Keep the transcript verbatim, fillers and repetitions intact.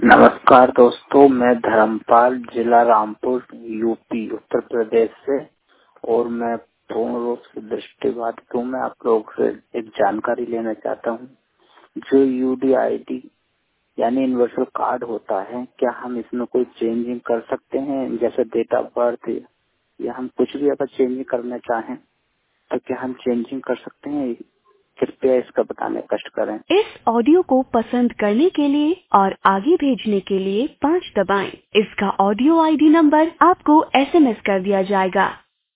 नमस्कार दोस्तों, मैं धर्मपाल, जिला रामपुर, यूपी उत्तर प्रदेश से और मैं पूर्ण रूप से दृष्टिबाधित हूँ। मैं आप लोगों से एक जानकारी लेना चाहता हूँ। जो यूडीआईडी यानी यूनिवर्सल कार्ड होता है, क्या हम इसमें कोई चेंजिंग कर सकते हैं? जैसे डेट ऑफ बर्थ या हम कुछ भी अगर चेंजिंग करना चाहें तो क्या हम चेंजिंग कर सकते हैं? कृपया इसका बताने कष्ट करें। इस ऑडियो को पसंद करने के लिए और आगे भेजने के लिए पाँच दबाएं। इसका ऑडियो आईडी नंबर आपको एसएमएस कर दिया जाएगा।